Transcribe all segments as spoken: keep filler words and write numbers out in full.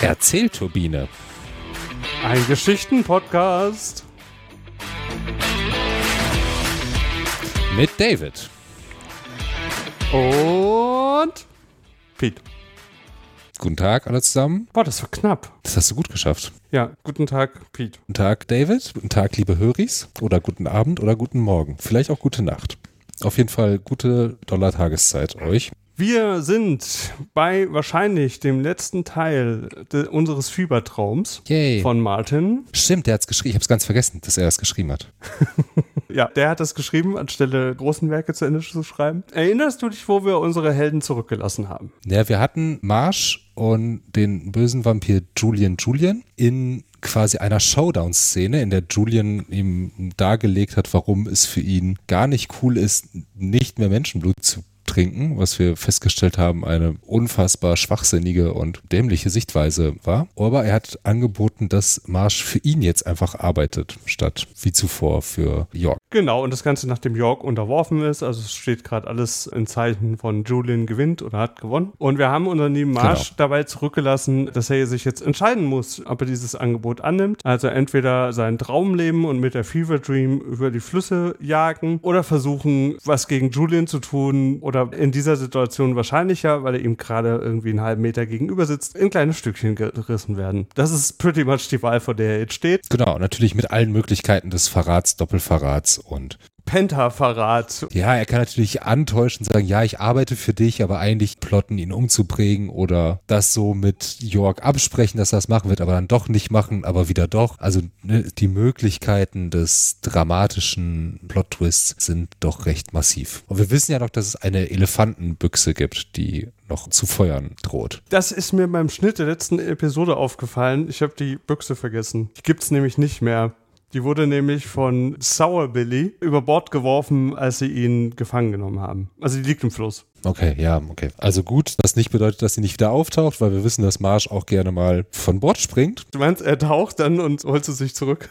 Erzählturbine. Ein Geschichten-Podcast. Mit David. Und Pete. Guten Tag alle zusammen. Boah, das war knapp. Das hast du gut geschafft. Ja, guten Tag, Pete. Guten Tag, David. Guten Tag, liebe Höris. Oder guten Abend oder guten Morgen. Vielleicht auch gute Nacht. Auf jeden Fall gute Dollar-Tageszeit euch. Wir sind bei wahrscheinlich dem letzten Teil de- unseres Fiebertraums Yay. von Martin. Stimmt, der hat's geschrieben. Ich hab's ganz vergessen, dass er das geschrieben hat. Ja, der hat das geschrieben, anstelle großen Werke zu Ende zu schreiben. Erinnerst du dich, wo wir unsere Helden zurückgelassen haben? Ja, wir hatten Marsh und den bösen Vampir Julian Julian in quasi einer Showdown-Szene, in der Julian ihm dargelegt hat, warum es für ihn gar nicht cool ist, nicht mehr Menschenblut zu trinken, was wir festgestellt haben, eine unfassbar schwachsinnige und dämliche Sichtweise war. Aber er hat angeboten, dass Marsh für ihn jetzt einfach arbeitet, statt wie zuvor für York. Genau, und das Ganze nachdem York unterworfen ist, also es steht gerade alles in Zeichen von Julian gewinnt oder hat gewonnen. Und wir haben unseren lieben Marsh genau. dabei zurückgelassen, dass er sich jetzt entscheiden muss, ob er dieses Angebot annimmt. Also entweder sein Traumleben und mit der Fever Dream über die Flüsse jagen oder versuchen, was gegen Julian zu tun oder in dieser Situation wahrscheinlicher, weil er ihm gerade irgendwie einen halben Meter gegenüber sitzt, in kleine Stückchen gerissen werden. Das ist pretty much die Wahl, vor der er jetzt steht. Genau, natürlich mit allen Möglichkeiten des Verrats, Doppelverrats und Pentaverrat. Ja, er kann natürlich antäuschen, sagen, ja, ich arbeite für dich, aber eigentlich plotten, ihn umzubringen oder das so mit York absprechen, dass er das machen wird, aber dann doch nicht machen, aber wieder doch. Also ne, die Möglichkeiten des dramatischen Plot-Twists sind doch recht massiv. Und wir wissen ja noch, dass es eine Elefantenbüchse gibt, die noch zu feuern droht. Das ist mir beim Schnitt der letzten Episode aufgefallen. Ich habe die Büchse vergessen. Die gibt's nämlich nicht mehr. Die wurde nämlich von Sour Billy über Bord geworfen, als sie ihn gefangen genommen haben. Also die liegt im Fluss. Okay, ja, okay. Also gut, das nicht bedeutet, dass sie nicht wieder auftaucht, weil wir wissen, dass Marsh auch gerne mal von Bord springt. Du meinst, er taucht dann und holt sie sich zurück?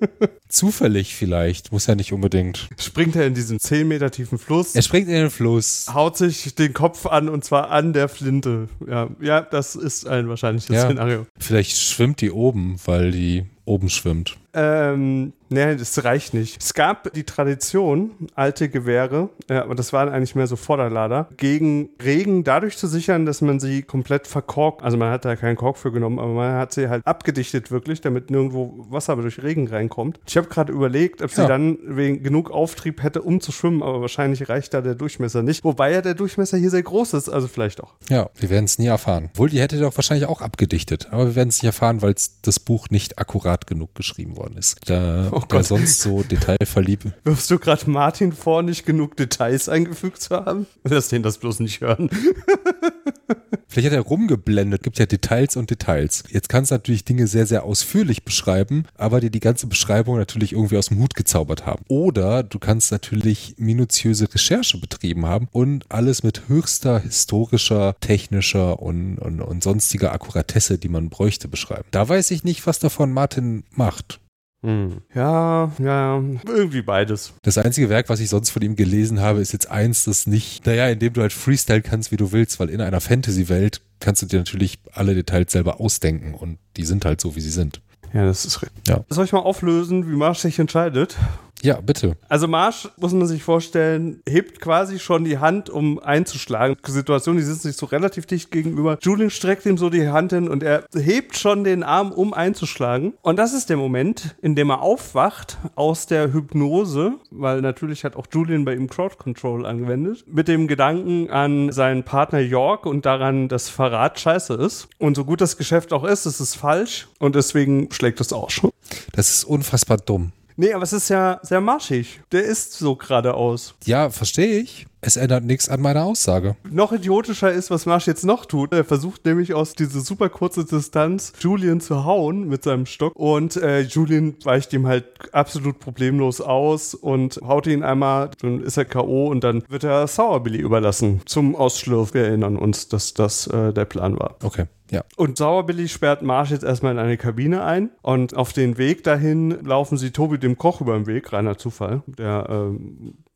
Zufällig vielleicht, muss ja nicht unbedingt. Springt er in diesen zehn Meter tiefen Fluss? Er springt in den Fluss. Haut sich den Kopf an und zwar an der Flinte. Ja, ja, das ist ein wahrscheinliches ja, Szenario. Vielleicht schwimmt die oben, weil die oben schwimmt. Ähm, nee, das reicht nicht. Es gab die Tradition, alte Gewehre, ja, aber das waren eigentlich mehr so Vorderlader, gegen Regen dadurch zu sichern, dass man sie komplett verkorkt. Also man hat da keinen Kork für genommen, aber man hat sie halt abgedichtet wirklich, damit nirgendwo Wasser durch Regen reinkommt. Ich habe gerade überlegt, ob sie ja. dann wegen genug Auftrieb hätte, um zu schwimmen, aber wahrscheinlich reicht da der Durchmesser nicht. Wobei ja der Durchmesser hier sehr groß ist, also vielleicht auch. Ja, wir werden es nie erfahren. Obwohl, die hätte doch wahrscheinlich auch abgedichtet, aber wir werden es nicht erfahren, weil das Buch nicht akkurat genug geschrieben worden ist. Da oh der sonst so detailverliebt. Wirfst du gerade Martin vor, nicht genug Details eingefügt zu haben? Lass den das bloß nicht hören. Vielleicht hat er rumgeblendet, gibt ja Details und Details. Jetzt kannst du natürlich Dinge sehr, sehr ausführlich beschreiben, aber dir die ganze Beschreibung natürlich irgendwie aus dem Hut gezaubert haben. Oder du kannst natürlich minutiöse Recherche betrieben haben und alles mit höchster historischer, technischer und, und, und sonstiger Akkuratesse, die man bräuchte, beschreiben. Da weiß ich nicht, was davon Martin macht. Hm. Ja, ja, irgendwie beides. Das einzige Werk, was ich sonst von ihm gelesen habe, ist jetzt eins, das nicht, naja, in dem du halt Freestyle kannst, wie du willst, weil in einer Fantasy-Welt kannst du dir natürlich alle Details selber ausdenken und die sind halt so, wie sie sind. Ja, das ist richtig. Ja. Soll ich mal auflösen, wie Marsh sich entscheidet? Ja, bitte. Also Marsh, muss man sich vorstellen, hebt quasi schon die Hand, um einzuschlagen. Die Situation, die sitzen sich so relativ dicht gegenüber. Julian streckt ihm so die Hand hin und er hebt schon den Arm, um einzuschlagen. Und das ist der Moment, in dem er aufwacht aus der Hypnose, weil natürlich hat auch Julian bei ihm Crowd Control angewendet, mit dem Gedanken an seinen Partner York und daran, dass Verrat scheiße ist. Und so gut das Geschäft auch ist, es ist falsch und deswegen schlägt es auch schon. Das ist unfassbar dumm. Nee, aber es ist ja sehr marschig. Der ist so geradeaus. Ja, verstehe ich. Es ändert nichts an meiner Aussage. Noch idiotischer ist, was Marsh jetzt noch tut. Er versucht nämlich aus dieser super kurzen Distanz Julian zu hauen mit seinem Stock und äh, Julian weicht ihm halt absolut problemlos aus und haut ihn einmal, dann ist er K O und dann wird er Sour Billy überlassen zum Ausschlürf. Wir erinnern uns, dass das äh, der Plan war. Okay. Ja. Und Sour Billy sperrt Marsh jetzt erstmal in eine Kabine ein und auf den Weg dahin laufen sie Tobi dem Koch über den Weg, reiner Zufall. Der ähm,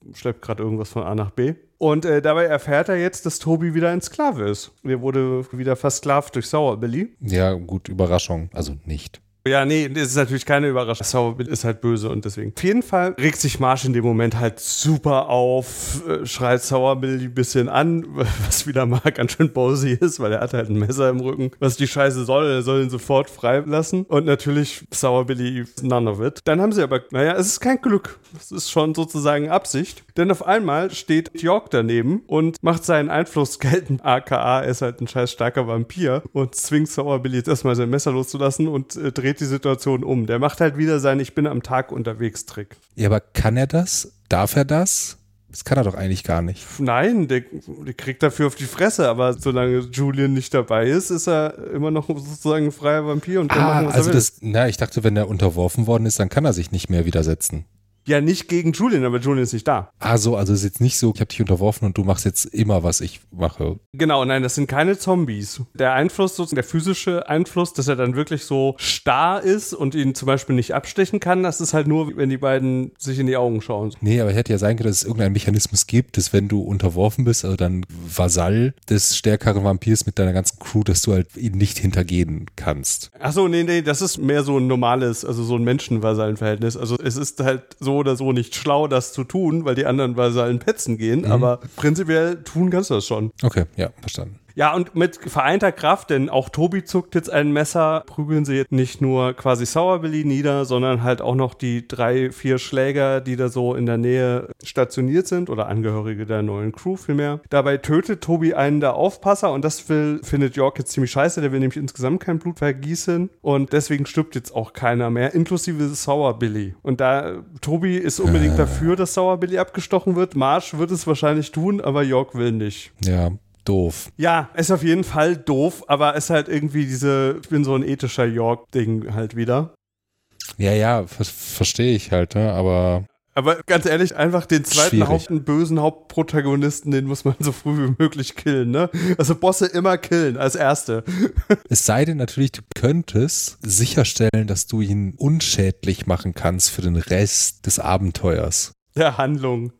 schleppt gerade irgendwas von A nach B. Und äh, dabei erfährt er jetzt, dass Toby wieder ein Sklave ist. Er wurde wieder versklavt durch Sour Billy. Ja, gut, Überraschung. Also nicht. Ja, nee, das ist natürlich keine Überraschung. Sour Billy ist halt böse und deswegen. Auf jeden Fall regt sich Marsh in dem Moment halt super auf, äh, schreit Sour Billy ein bisschen an, was wieder mal ganz schön bosy ist, weil er hat halt ein Messer im Rücken. Was die Scheiße soll, er soll ihn sofort freilassen. Und natürlich Sour Billy, none of it. Dann haben sie aber, naja, es ist kein Glück. Es ist schon sozusagen Absicht. Denn auf einmal steht York daneben und macht seinen Einfluss geltend, aka er ist halt ein scheiß starker Vampir und zwingt Sour Billy jetzt erstmal sein Messer loszulassen und äh, dreht die Situation um. Der macht halt wieder sein Ich bin am Tag unterwegs Trick. Ja, aber kann er das? Darf er das? Das kann er doch eigentlich gar nicht. Nein, der, der kriegt dafür auf die Fresse, aber solange Julian nicht dabei ist, ist er immer noch sozusagen ein freier Vampir und kann ah, machen, was also er will. Das, na, ich dachte, wenn er unterworfen worden ist, dann kann er sich nicht mehr widersetzen. Ja, nicht gegen Julian, aber Julian ist nicht da. Ah, so, also ist jetzt nicht so, ich habe dich unterworfen und du machst jetzt immer, was ich mache. Genau, nein, das sind keine Zombies. Der Einfluss, sozusagen der physische Einfluss, dass er dann wirklich so starr ist und ihn zum Beispiel nicht abstechen kann, das ist halt nur, wenn die beiden sich in die Augen schauen. Nee, aber hätte ja sein können, dass es irgendeinen Mechanismus gibt, dass wenn du unterworfen bist, also dann Vasall des stärkeren Vampirs mit deiner ganzen Crew, dass du halt ihn nicht hintergehen kannst. Ach so, nee, nee, das ist mehr so ein normales, also so ein Menschen-Vasallen-Verhältnis. Also es ist halt so oder so nicht schlau, das zu tun, weil die anderen Vasallen petzen gehen, mhm. aber prinzipiell tun kannst du das schon. Okay, ja, verstanden. Ja, und mit vereinter Kraft, denn auch Toby zuckt jetzt ein Messer, prügeln sie jetzt nicht nur quasi Sour Billy nieder, sondern halt auch noch die drei, vier Schläger, die da so in der Nähe stationiert sind oder Angehörige der neuen Crew vielmehr. Dabei tötet Toby einen der Aufpasser und das will, findet York jetzt ziemlich scheiße, der will nämlich insgesamt kein Blut vergießen und deswegen stirbt jetzt auch keiner mehr, inklusive Sour Billy. Und da Toby ist unbedingt äh. dafür, dass Sour Billy abgestochen wird, Marsh wird es wahrscheinlich tun, aber York will nicht. Ja. Doof. Ja, ist auf jeden Fall doof, aber ist halt irgendwie diese, ich bin so ein ethischer York-Ding halt wieder. Ja, ja, ver- verstehe ich halt, ne? aber... Aber ganz ehrlich, einfach den zweiten Haupt, bösen Hauptprotagonisten, den muss man so früh wie möglich killen, ne? Also Bosse immer killen, als Erste. Es sei denn natürlich, du könntest sicherstellen, dass du ihn unschädlich machen kannst für den Rest des Abenteuers. Der Handlung.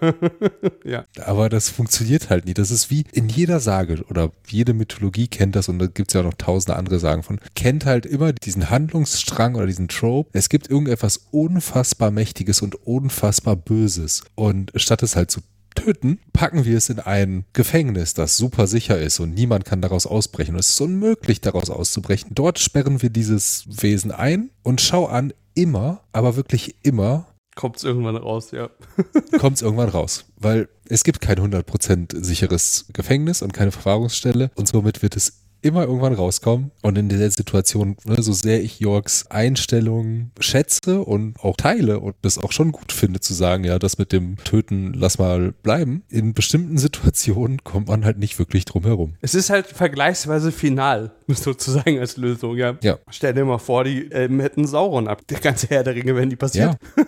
Ja. Aber das funktioniert halt nie. Das ist wie in jeder Sage oder jede Mythologie kennt das und da gibt es ja auch noch tausende andere Sagen von, kennt halt immer diesen Handlungsstrang oder diesen Trope. Es gibt irgendetwas unfassbar Mächtiges und unfassbar Böses und statt es halt zu töten, packen wir es in ein Gefängnis, das super sicher ist und niemand kann daraus ausbrechen. Und es ist unmöglich, daraus auszubrechen. Dort sperren wir dieses Wesen ein und schau an, immer, aber wirklich immer, kommt es irgendwann raus, ja. Kommt es irgendwann raus, weil es gibt kein hundert Prozent sicheres Gefängnis und keine Verwahrungsstelle und somit wird es immer irgendwann rauskommen und in der Situation, ne, so sehr ich Yorks Einstellung schätze und auch teile und das auch schon gut finde zu sagen, ja, das mit dem Töten lass mal bleiben, in bestimmten Situationen kommt man halt nicht wirklich drum herum. Es ist halt vergleichsweise final, sozusagen als Lösung, ja. ja. Stell dir mal vor, die Elben hätten Sauron ab. Der ganze Herr der Ringe, wenn die passiert. Ja.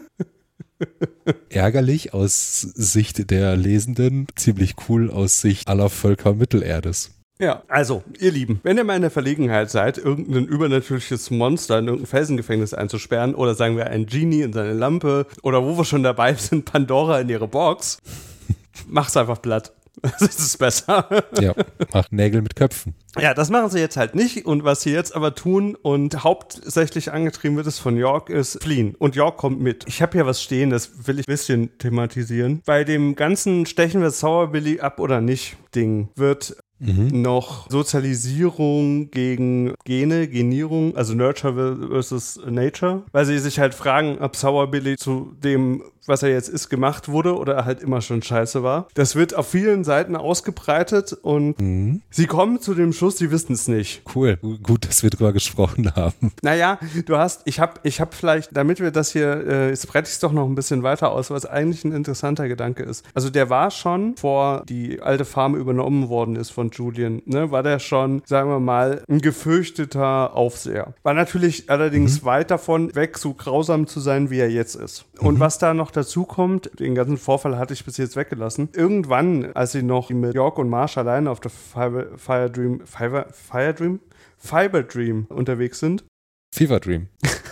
Ärgerlich aus Sicht der Lesenden, ziemlich cool aus Sicht aller Völker Mittelerdes. Ja, also, ihr Lieben, wenn ihr mal in der Verlegenheit seid, irgendein übernatürliches Monster in irgendein Felsengefängnis einzusperren oder sagen wir ein Genie in seine Lampe oder wo wir schon dabei sind, Pandora in ihre Box, mach's einfach platt. Das ist besser. Ja, macht Nägel mit Köpfen. Ja, das machen sie jetzt halt nicht und was sie jetzt aber tun und hauptsächlich angetrieben wird es von York ist fliehen und York kommt mit. Ich habe hier was stehen, das will ich ein bisschen thematisieren. Bei dem ganzen stechen wir Sour Billy ab oder nicht Ding wird Mhm. noch Sozialisierung gegen Gene, Genierung, also Nurture versus Nature, weil sie sich halt fragen, ob Sour Billy zu dem, was er jetzt ist, gemacht wurde oder halt immer schon scheiße war. Das wird auf vielen Seiten ausgebreitet und mhm. sie kommen zu dem Schluss, sie wissen es nicht. Cool, gut, dass wir drüber gesprochen haben. Naja, du hast, ich habe ich hab vielleicht, damit wir das hier, äh, jetzt breite ich es doch noch ein bisschen weiter aus, was eigentlich ein interessanter Gedanke ist. Also der war schon, vor die alte Farm übernommen worden ist von Julian, ne, war der schon, sagen wir mal, ein gefürchteter Aufseher. War natürlich allerdings mhm. weit davon weg, so grausam zu sein, wie er jetzt ist. Und mhm. was da noch dazu kommt, den ganzen Vorfall hatte ich bis jetzt weggelassen, irgendwann, als sie noch mit York und Marsh alleine auf der Fire, Fire Dream, Fire, Fire Dream? Fiber Dream unterwegs sind. Fever Dream.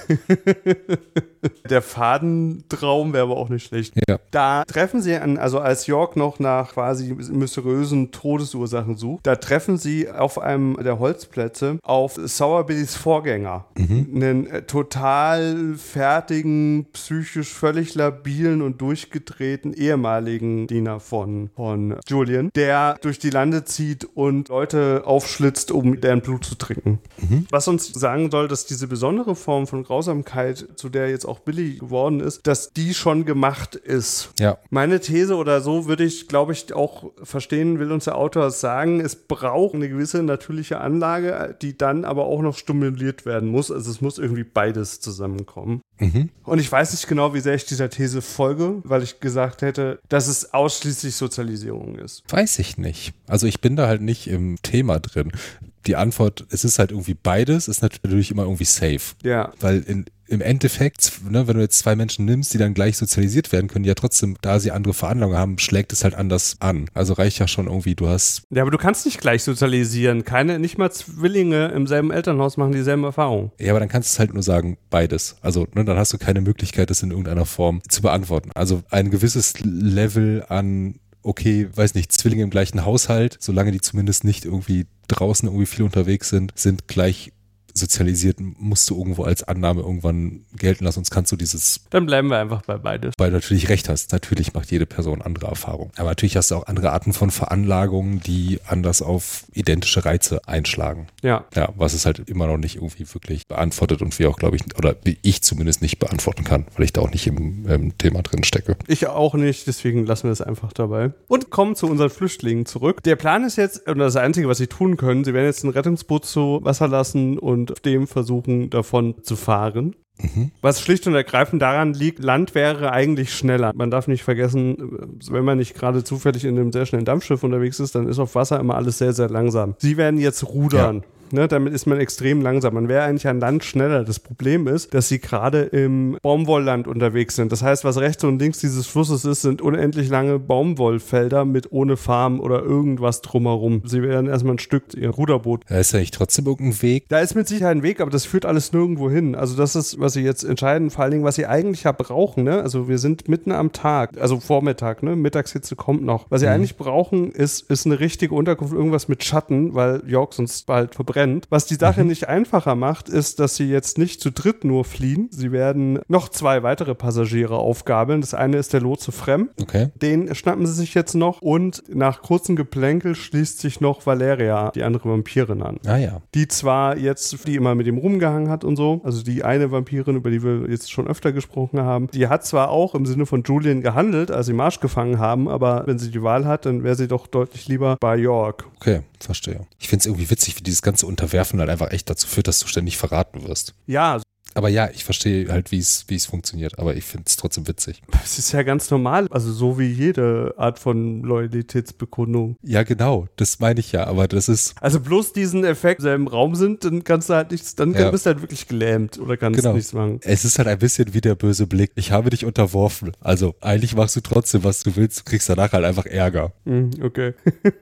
Der Fadentraum wäre aber auch nicht schlecht. Ja. Da treffen sie an, also als York noch nach quasi mysteriösen Todesursachen sucht, da treffen sie auf einem der Holzplätze auf Sowerbillys Vorgänger. Mhm. Einen äh, total fertigen, psychisch völlig labilen und durchgedrehten ehemaligen Diener von, von Julian, der durch die Lande zieht und Leute aufschlitzt, um deren Blut zu trinken. Mhm. Was uns sagen soll, dass diese besondere Form von Grausamkeit, zu der jetzt auch Billy geworden ist, dass die schon gemacht ist. Ja. Meine These oder so würde ich, glaube ich, auch verstehen, will uns der Autor sagen, es braucht eine gewisse natürliche Anlage, die dann aber auch noch stimuliert werden muss. Also es muss irgendwie beides zusammenkommen. Mhm. Und ich weiß nicht genau, wie sehr ich dieser These folge, weil ich gesagt hätte, dass es ausschließlich Sozialisierung ist. Weiß ich nicht. Also ich bin da halt nicht im Thema drin. Die Antwort, es ist halt irgendwie beides, ist natürlich immer irgendwie safe. Ja. Weil in, im Endeffekt, ne, wenn du jetzt zwei Menschen nimmst, die dann gleich sozialisiert werden können, die ja trotzdem, da sie andere Veranlagungen haben, schlägt es halt anders an. Also reicht ja schon irgendwie, du hast... Ja, aber du kannst nicht gleich sozialisieren. Keine, nicht mal Zwillinge im selben Elternhaus machen dieselben Erfahrungen. Ja, aber dann kannst du halt nur sagen, beides. Also ne, dann hast du keine Möglichkeit, das in irgendeiner Form zu beantworten. Also ein gewisses Level an... okay, weiß nicht, Zwillinge im gleichen Haushalt, solange die zumindest nicht irgendwie draußen irgendwie viel unterwegs sind, sind gleich sozialisiert, musst du irgendwo als Annahme irgendwann gelten lassen, sonst kannst du dieses... Dann bleiben wir einfach bei beides. Weil du natürlich recht hast, natürlich macht jede Person andere Erfahrungen. Aber natürlich hast du auch andere Arten von Veranlagungen, die anders auf identische Reize einschlagen. Ja. Ja, was es halt immer noch nicht irgendwie wirklich beantwortet und wir auch, glaube ich, oder ich zumindest nicht beantworten kann, weil ich da auch nicht im, im Thema drin stecke. Ich auch nicht, deswegen lassen wir es einfach dabei. Und kommen zu unseren Flüchtlingen zurück. Der Plan ist jetzt, und das Einzige, was sie tun können, sie werden jetzt ein Rettungsboot zu Wasser lassen und auf dem versuchen, davon zu fahren. Mhm. Was schlicht und ergreifend daran liegt, Land wäre eigentlich schneller. Man darf nicht vergessen, wenn man nicht gerade zufällig in einem sehr schnellen Dampfschiff unterwegs ist, dann ist auf Wasser immer alles sehr, sehr langsam. Sie werden jetzt rudern. Ja. Ne, damit ist man extrem langsam. Man wäre eigentlich an Land schneller. Das Problem ist, dass sie gerade im Baumwollland unterwegs sind. Das heißt, was rechts und links dieses Flusses ist, sind unendlich lange Baumwollfelder mit ohne Farm oder irgendwas drumherum. Sie werden erstmal ein Stück ihr Ruderboot. Da ist ja nicht trotzdem irgendein Weg. Da ist mit Sicherheit ein Weg, aber das führt alles nirgendwo hin. Also das ist, was sie jetzt entscheiden, vor allen Dingen, was sie eigentlich ja brauchen. Ne? Also wir sind mitten am Tag, also Vormittag, ne? Mittagshitze kommt noch. Was sie mhm. eigentlich brauchen, ist, ist eine richtige Unterkunft, irgendwas mit Schatten, weil York sonst bald verbrennt. Was die Sache mhm. nicht einfacher macht, ist, dass sie jetzt nicht zu dritt nur fliehen. Sie werden noch zwei weitere Passagiere aufgabeln. Das eine ist der Lotse Frem. Okay. Den schnappen sie sich jetzt noch. Und nach kurzem Geplänkel schließt sich noch Valeria, die andere Vampirin, an. Ah ja. Die zwar jetzt, die immer mit ihm rumgehangen hat und so, also die eine Vampirin, über die wir jetzt schon öfter gesprochen haben, die hat zwar auch im Sinne von Julian gehandelt, als sie Marsh gefangen haben, aber wenn sie die Wahl hat, dann wäre sie doch deutlich lieber bei York. Okay, verstehe. Ich finde es irgendwie witzig, wie dieses ganze Unterwerfen halt einfach echt dazu führt, dass du ständig verraten wirst. Ja. Aber ja, ich verstehe halt, wie es wie es funktioniert, aber ich finde es trotzdem witzig. Es ist ja ganz normal, also so wie jede Art von Loyalitätsbekundung. Ja, genau, das meine ich ja, aber das ist... Also bloß diesen Effekt, wenn sie im Raum sind, dann kannst du halt nichts, dann ja. bist du halt wirklich gelähmt oder kannst genau. nichts machen. Es ist halt ein bisschen wie der böse Blick. Ich habe dich unterworfen. Also eigentlich machst du trotzdem, was du willst, du kriegst danach halt einfach Ärger. Mm, okay.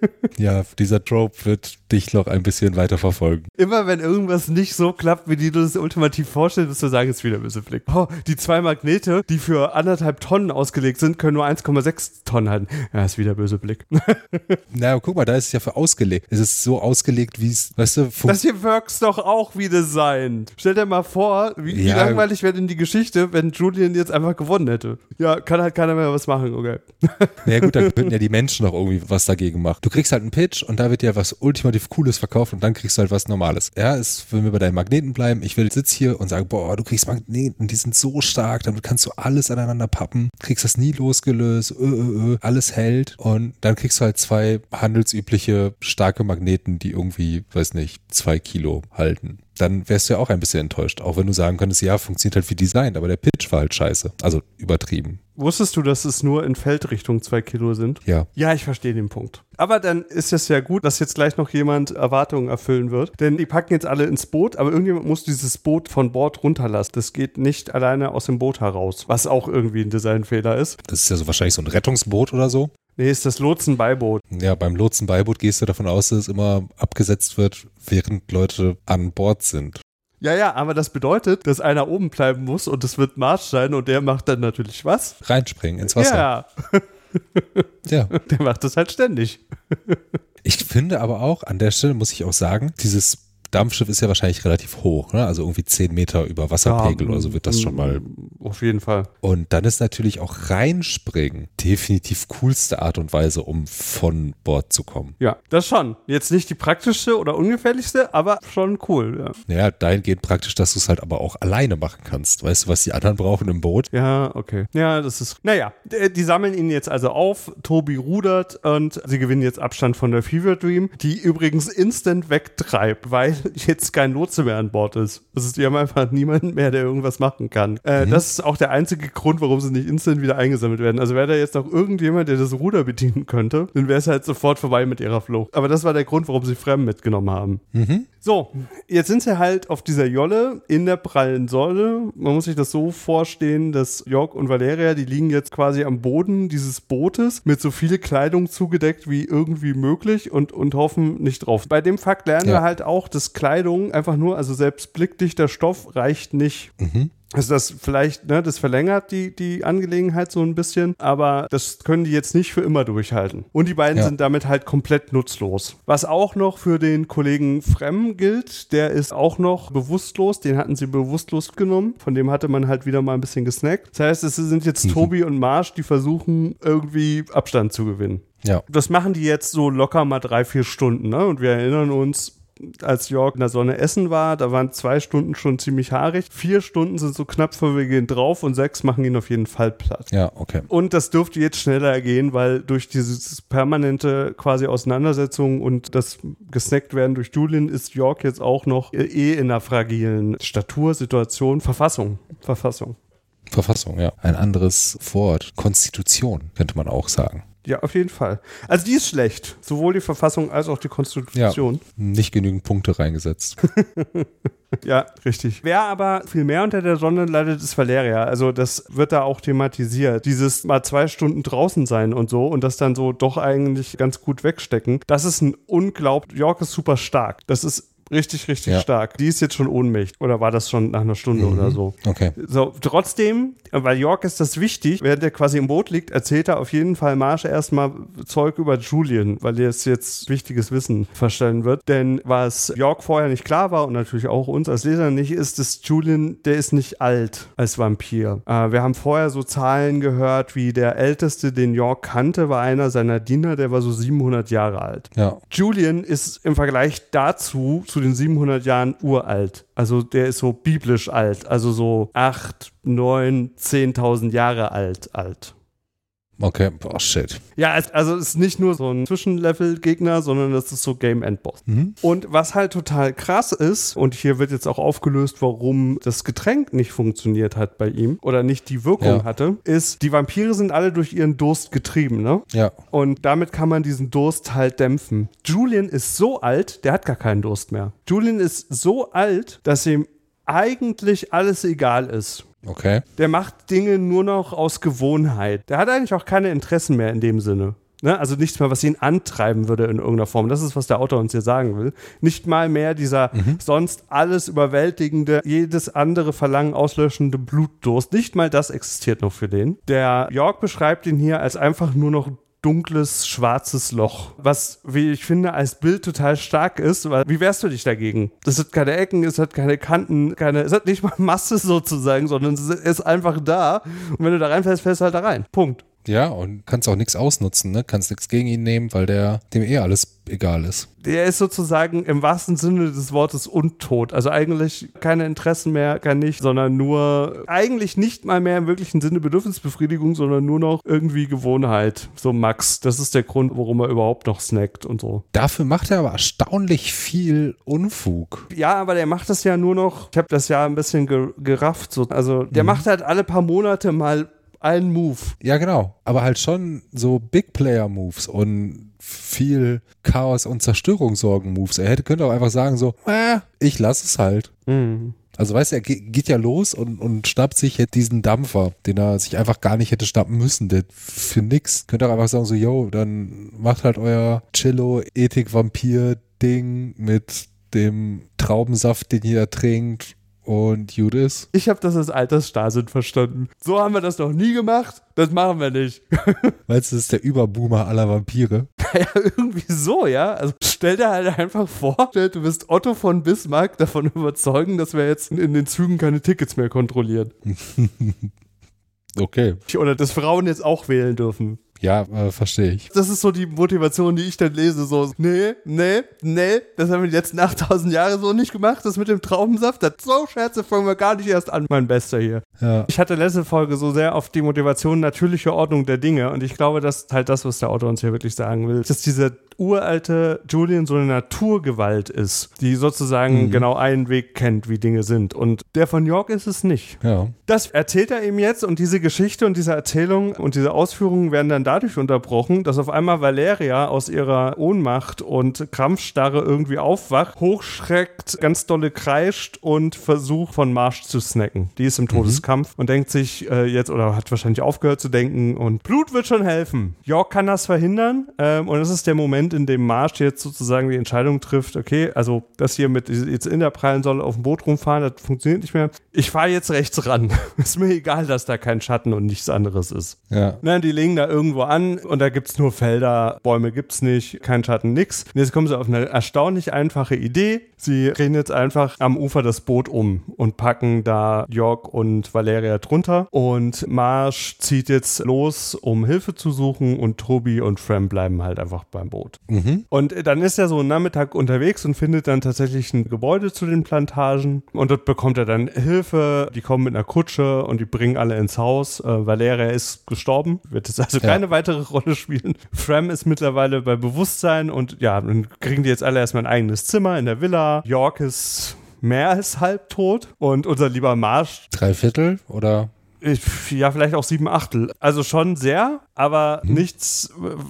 Ja, dieser Trope wird dich noch ein bisschen weiter verfolgen. Immer wenn irgendwas nicht so klappt, wie du das ultimativ vorstellst, wirst du sagen, ist wieder böse Blick. Oh, die zwei Magnete, die für anderthalb Tonnen ausgelegt sind, können nur eins Komma sechs Tonnen halten. Ja, ist wieder böse Blick. Na, guck mal, da ist es ja für ausgelegt. Es ist so ausgelegt, wie es, weißt du, das hier Works doch auch wie Design. Stell dir mal vor, wie, ja. wie langweilig wäre denn die Geschichte, wenn Julian jetzt einfach gewonnen hätte. Ja, kann halt keiner mehr was machen, okay. Na ja, gut, dann könnten ja die Menschen noch irgendwie was dagegen machen. Du kriegst halt einen Pitch und da wird dir was ultimativ Cooles verkauft und dann kriegst du halt was Normales. Ja, es will mir bei deinen Magneten bleiben. Ich will sitz hier und sage, boah, du kriegst Magneten, die sind so stark, damit kannst du alles aneinander pappen, kriegst das nie losgelöst, ö, ö, ö, alles hält und dann kriegst du halt zwei handelsübliche starke Magneten, die irgendwie, weiß nicht, zwei Kilo halten. Dann wärst du ja auch ein bisschen enttäuscht, auch wenn du sagen könntest, ja, funktioniert halt wie Design, aber der Pitch war halt scheiße, also übertrieben. Wusstest du, dass es nur in Feldrichtung zwei Kilo sind? Ja. Ja, ich verstehe den Punkt. Aber dann ist es ja gut, dass jetzt gleich noch jemand Erwartungen erfüllen wird, denn die packen jetzt alle ins Boot, aber irgendjemand muss dieses Boot von Bord runterlassen. Das geht nicht alleine aus dem Boot heraus, was auch irgendwie ein Designfehler ist. Das ist ja so wahrscheinlich so ein Rettungsboot oder so. Nee, ist das Lotsenbeiboot. Ja, beim Lotsenbeiboot gehst du davon aus, dass es immer abgesetzt wird, während Leute an Bord sind. Ja, ja, aber das bedeutet, dass einer oben bleiben muss und es wird Marsch sein und der macht dann natürlich was? Reinspringen ins Wasser. Ja. Ja. Der macht das halt ständig. Ich finde aber auch, an der Stelle muss ich auch sagen, dieses Dampfschiff ist ja wahrscheinlich relativ hoch, ne? Also irgendwie zehn Meter über Wasserpegel ja, oder so wird das schon mal. Auf jeden Fall. Und dann ist natürlich auch reinspringen definitiv coolste Art und Weise, um von Bord zu kommen. Ja, das schon. Jetzt nicht die praktischste oder ungefährlichste, aber schon cool. Ja, naja, dahingehend praktisch, dass du es halt aber auch alleine machen kannst. Weißt du, was die anderen brauchen im Boot? Ja, okay. Ja, das ist, naja, die, die sammeln ihn jetzt also auf, Toby rudert und sie gewinnen jetzt Abstand von der Fever Dream, die übrigens instant wegtreibt, weil jetzt kein Lotse mehr an Bord ist. Das ist, die haben einfach niemanden mehr, der irgendwas machen kann. Äh, mhm. Das ist auch der einzige Grund, warum sie nicht instant wieder eingesammelt werden. Also wäre da jetzt noch irgendjemand, der das Ruder bedienen könnte, dann wäre es halt sofort vorbei mit ihrer Flucht. Aber das war der Grund, warum sie Frem mitgenommen haben. Mhm. So, jetzt sind sie halt auf dieser Jolle in der prallen Säule. Man muss sich das so vorstellen, dass York und Valeria, die liegen jetzt quasi am Boden dieses Bootes mit so viel Kleidung zugedeckt wie irgendwie möglich und, und hoffen nicht drauf. Bei dem Fakt lernen ja. wir halt auch, dass Kleidung einfach nur, also selbst blickdichter Stoff reicht nicht. Mhm. Also das vielleicht, ne, das verlängert die, die Angelegenheit so ein bisschen, aber das können die jetzt nicht für immer durchhalten. Und die beiden ja. sind damit halt komplett nutzlos. Was auch noch für den Kollegen Frem gilt, der ist auch noch bewusstlos, den hatten sie bewusstlos genommen, von dem hatte man halt wieder mal ein bisschen gesnackt. Das heißt, es sind jetzt mhm. Toby und Marsh, die versuchen irgendwie Abstand zu gewinnen. Ja. Das machen die jetzt so locker mal drei, vier Stunden, ne? Und wir erinnern uns, als York in der Sonne essen war, da waren zwei Stunden schon ziemlich haarig. Vier Stunden sind so knapp vorübergehend drauf und sechs machen ihn auf jeden Fall platt. Ja, okay. Und das dürfte jetzt schneller gehen, weil durch dieses permanente quasi Auseinandersetzung und das gesnackt werden durch Julian ist York jetzt auch noch eh in einer fragilen Statursituation. Verfassung. Verfassung. Verfassung, ja. Ein anderes Wort. Konstitution, könnte man auch sagen. Ja, auf jeden Fall. Also die ist schlecht. Sowohl die Verfassung als auch die Konstitution. Ja, nicht genügend Punkte reingesetzt. Ja, richtig. Wer aber viel mehr unter der Sonne leidet, ist Valeria. Also das wird da auch thematisiert. Dieses mal zwei Stunden draußen sein und so und das dann so doch eigentlich ganz gut wegstecken. Das ist ein unglaublich... York ist super stark. Das ist richtig, richtig ja. stark. Die ist jetzt schon ohnmächtig. Oder war das schon nach einer Stunde mhm. oder so? Okay. So, trotzdem, weil York ist das wichtig, während er quasi im Boot liegt, erzählt er auf jeden Fall Marsh erstmal Zeug über Julian, weil es jetzt wichtiges Wissen verstellen wird. Denn was York vorher nicht klar war und natürlich auch uns als Leser nicht, ist, dass Julian, der ist nicht alt als Vampir. Äh, wir haben vorher so Zahlen gehört, wie der Älteste, den York kannte, war einer seiner Diener, der war so siebenhundert Jahre alt. Ja. Julian ist im Vergleich dazu, zu den siebenhundert Jahren uralt. Also der ist so biblisch alt. Also so acht, neun, zehntausend Jahre alt, alt. Okay, boah, shit. Ja, also es ist nicht nur so ein Zwischenlevel-Gegner, sondern das ist so Game-End-Boss. Mhm. Und was halt total krass ist, und hier wird jetzt auch aufgelöst, warum das Getränk nicht funktioniert hat bei ihm oder nicht die Wirkung ja. hatte, ist, die Vampire sind alle durch ihren Durst getrieben, ne? Ja. Und damit kann man diesen Durst halt dämpfen. Julian ist so alt, der hat gar keinen Durst mehr. Julian ist so alt, dass ihm eigentlich alles egal ist. Okay. Der macht Dinge nur noch aus Gewohnheit. Der hat eigentlich auch keine Interessen mehr in dem Sinne. Ne? Also nichts mehr, was ihn antreiben würde in irgendeiner Form. Das ist, was der Autor uns hier sagen will. Nicht mal mehr dieser mhm. sonst alles überwältigende, jedes andere Verlangen auslöschende Blutdurst. Nicht mal das existiert noch für den. Der York beschreibt ihn hier als einfach nur noch dunkles, schwarzes Loch, was, wie ich finde, als Bild total stark ist, weil wie wehrst du dich dagegen? Das hat keine Ecken, es hat keine Kanten, keine, es hat nicht mal Masse sozusagen, sondern es ist einfach da und wenn du da reinfällst, fällst du halt da rein. Punkt. Ja, und kannst auch nichts ausnutzen, ne? Kannst nichts gegen ihn nehmen, weil der dem eh alles egal ist. Der ist sozusagen im wahrsten Sinne des Wortes untot. Also eigentlich keine Interessen mehr, kann nicht, sondern nur, eigentlich nicht mal mehr im wirklichen Sinne Bedürfnisbefriedigung, sondern nur noch irgendwie Gewohnheit. So Max, das ist der Grund, warum er überhaupt noch snackt und so. Dafür macht er aber erstaunlich viel Unfug. Ja, aber der macht das ja nur noch, ich habe das ja ein bisschen ge- gerafft. So. Also der mhm. macht halt alle paar Monate mal einen Move. Ja, genau. Aber halt schon so Big-Player-Moves und viel Chaos- und Zerstörungssorgen-Moves. Er hätte, könnte auch einfach sagen so, äh, ich lasse es halt. Mhm. Also weißt du, er ge- geht ja los und, und schnappt sich jetzt diesen Dampfer, den er sich einfach gar nicht hätte schnappen müssen. Der für nix. Könnte auch einfach sagen so, yo, dann macht halt euer Chillo-Ethik-Vampir-Ding mit dem Traubensaft, den jeder trinkt und gut ist. Ich habe das als Altersstarrsinn verstanden. So haben wir das noch nie gemacht, das machen wir nicht. Meinst du, das ist der Überboomer aller Vampire? Ja, irgendwie so, ja. Also stell dir halt einfach vor, du bist Otto von Bismarck davon überzeugen, dass wir jetzt in den Zügen keine Tickets mehr kontrollieren. Okay. Oder dass Frauen jetzt auch wählen dürfen. Ja, äh, verstehe ich. Das ist so die Motivation, die ich dann lese, so, nee, nee, nee, das haben wir die letzten achttausend Jahre so nicht gemacht, das mit dem Traubensaft, das so Scherze fangen wir gar nicht erst an, mein Bester hier. Ja. Ich hatte letzte Folge so sehr auf die Motivation natürliche Ordnung der Dinge und ich glaube, das ist halt das, was der Autor uns hier wirklich sagen will, dass diese uralte Julian so eine Naturgewalt ist, die sozusagen mhm. genau einen Weg kennt, wie Dinge sind. Und der von York ist es nicht. Ja. Das erzählt er ihm jetzt und diese Geschichte und diese Erzählung und diese Ausführungen werden dann dadurch unterbrochen, dass auf einmal Valeria aus ihrer Ohnmacht und Krampfstarre irgendwie aufwacht, hochschreckt, ganz dolle kreischt und versucht von Marsh zu snacken. Die ist im Todeskampf mhm. und denkt sich äh, jetzt, oder hat wahrscheinlich aufgehört zu denken und Blut wird schon helfen. York kann das verhindern ähm, und das ist der Moment, in dem Marsh jetzt sozusagen die Entscheidung trifft, okay, also das hier mit jetzt in der prallen Sonne auf dem Boot rumfahren, das funktioniert nicht mehr. Ich fahre jetzt rechts ran. Ist mir egal, dass da kein Schatten und nichts anderes ist. Ja. Na, die legen da irgendwo an und da gibt's nur Felder, Bäume gibt's nicht, kein Schatten, nix. Und jetzt kommen sie auf eine erstaunlich einfache Idee. Sie drehen jetzt einfach am Ufer das Boot um und packen da York und Valeria drunter und Marsh zieht jetzt los, um Hilfe zu suchen und Toby und Fram bleiben halt einfach beim Boot. Mhm. Und dann ist er so einen Nachmittag unterwegs und findet dann tatsächlich ein Gebäude zu den Plantagen und dort bekommt er dann Hilfe, die kommen mit einer Kutsche und die bringen alle ins Haus. Äh, Valeria ist gestorben, wird jetzt also keine ja. weitere Rolle spielen. Fram ist mittlerweile bei Bewusstsein und ja, dann kriegen die jetzt alle erstmal ein eigenes Zimmer in der Villa. York ist mehr als halbtot und unser lieber Marsh. Drei Viertel oder? Ja, vielleicht auch sieben Achtel. Also schon sehr, aber hm. nichts,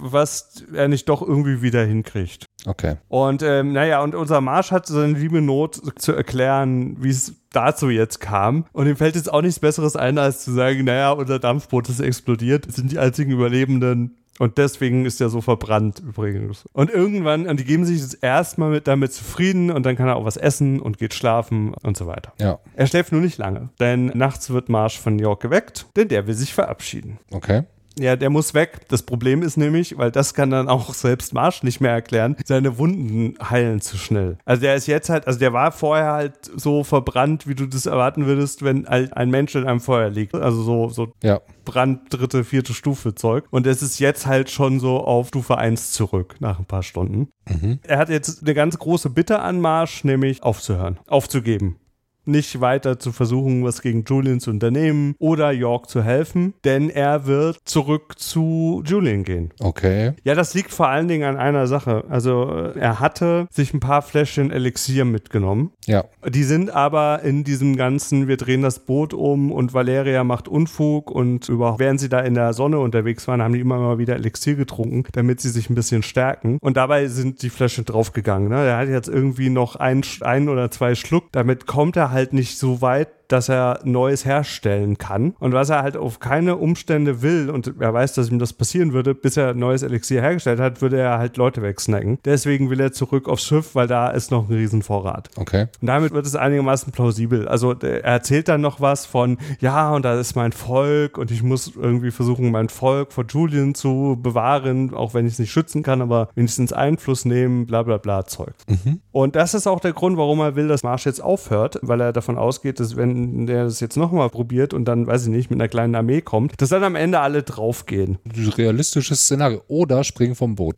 was er nicht doch irgendwie wieder hinkriegt. Okay. Und ähm, naja, und unser Marsh hat seine liebe Not zu erklären, wie es dazu jetzt kam. Und ihm fällt jetzt auch nichts Besseres ein, als zu sagen, naja, unser Dampfboot ist explodiert, das sind die einzigen Überlebenden. Und deswegen ist er so verbrannt übrigens. Und irgendwann, und die geben sich jetzt erstmal mit, damit zufrieden und dann kann er auch was essen und geht schlafen und so weiter. Ja. Er schläft nur nicht lange, denn nachts wird Marsh von York geweckt, denn der will sich verabschieden. Okay. Ja, der muss weg. Das Problem ist nämlich, weil das kann dann auch selbst Marsh nicht mehr erklären, seine Wunden heilen zu schnell. Also der ist jetzt halt, also der war vorher halt so verbrannt, wie du das erwarten würdest, wenn ein Mensch in einem Feuer liegt. Also so, so ja. Brand, dritte, vierte Stufe Zeug. Und es ist jetzt halt schon so auf Stufe eins zurück, nach ein paar Stunden. Mhm. Er hat jetzt eine ganz große Bitte an Marsh, nämlich aufzuhören, aufzugeben. Nicht weiter zu versuchen, was gegen Julian zu unternehmen oder York zu helfen, denn er wird zurück zu Julian gehen. Okay. Ja, das liegt vor allen Dingen an einer Sache. Also er hatte sich ein paar Fläschchen Elixier mitgenommen. Ja. Die sind aber in diesem ganzen, wir drehen das Boot um und Valeria macht Unfug und überhaupt, während sie da in der Sonne unterwegs waren, haben die immer mal wieder Elixier getrunken, damit sie sich ein bisschen stärken. Und dabei sind die Fläschchen draufgegangen. Ne? Er hat jetzt irgendwie noch ein, ein oder zwei Schluck. Damit kommt er halt nicht so weit, dass er Neues herstellen kann. Und was er halt auf keine Umstände will, und er weiß, dass ihm das passieren würde, bis er neues Elixier hergestellt hat, würde er halt Leute wegsnacken. Deswegen will er zurück aufs Schiff, weil da ist noch ein Riesenvorrat. Okay. Und damit wird es einigermaßen plausibel. Also er erzählt dann noch was von, ja, und da ist mein Volk und ich muss irgendwie versuchen, mein Volk vor Julian zu bewahren, auch wenn ich es nicht schützen kann, aber wenigstens Einfluss nehmen, bla bla bla Zeug. Mhm. Und das ist auch der Grund, warum er will, dass Marsh jetzt aufhört, weil er davon ausgeht, dass wenn der das jetzt nochmal probiert und dann, weiß ich nicht, mit einer kleinen Armee kommt, dass dann am Ende alle draufgehen. Realistisches Szenario. Oder springen vom Boot.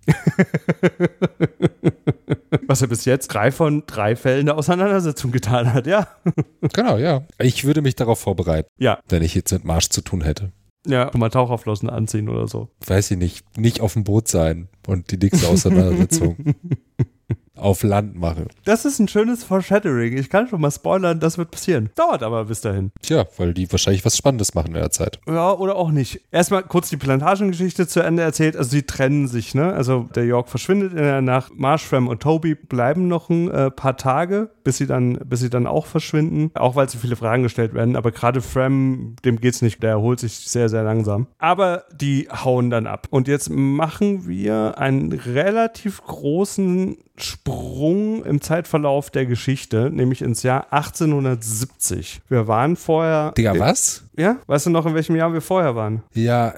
Was er bis jetzt drei von drei Fällen der Auseinandersetzung getan hat, ja. Genau, ja. Ich würde mich darauf vorbereiten, ja. wenn ich jetzt mit Marsh zu tun hätte. Ja, mal Taucherflossen anziehen oder so. Weiß ich nicht. Nicht auf dem Boot sein und die nächste Auseinandersetzung auf Land mache. Das ist ein schönes Foreshadowing. Ich kann schon mal spoilern, das wird passieren. Dauert aber bis dahin. Tja, weil die wahrscheinlich was Spannendes machen in der Zeit. Ja, oder auch nicht. Erstmal kurz die Plantagengeschichte zu Ende erzählt. Also sie trennen sich, ne? Also der York verschwindet in der Nacht. Marsh, Fram und Toby bleiben noch ein äh, paar Tage, bis sie dann, bis sie dann auch verschwinden. Auch weil zu viele Fragen gestellt werden. Aber gerade Fram, dem geht's nicht. Der erholt sich sehr, sehr langsam. Aber die hauen dann ab. Und jetzt machen wir einen relativ großen Sprung im Zeitverlauf der Geschichte, nämlich ins Jahr achtzehnhundertsiebzig. Wir waren vorher... Digga, was? Ja? Weißt du noch, in welchem Jahr wir vorher waren? Ja,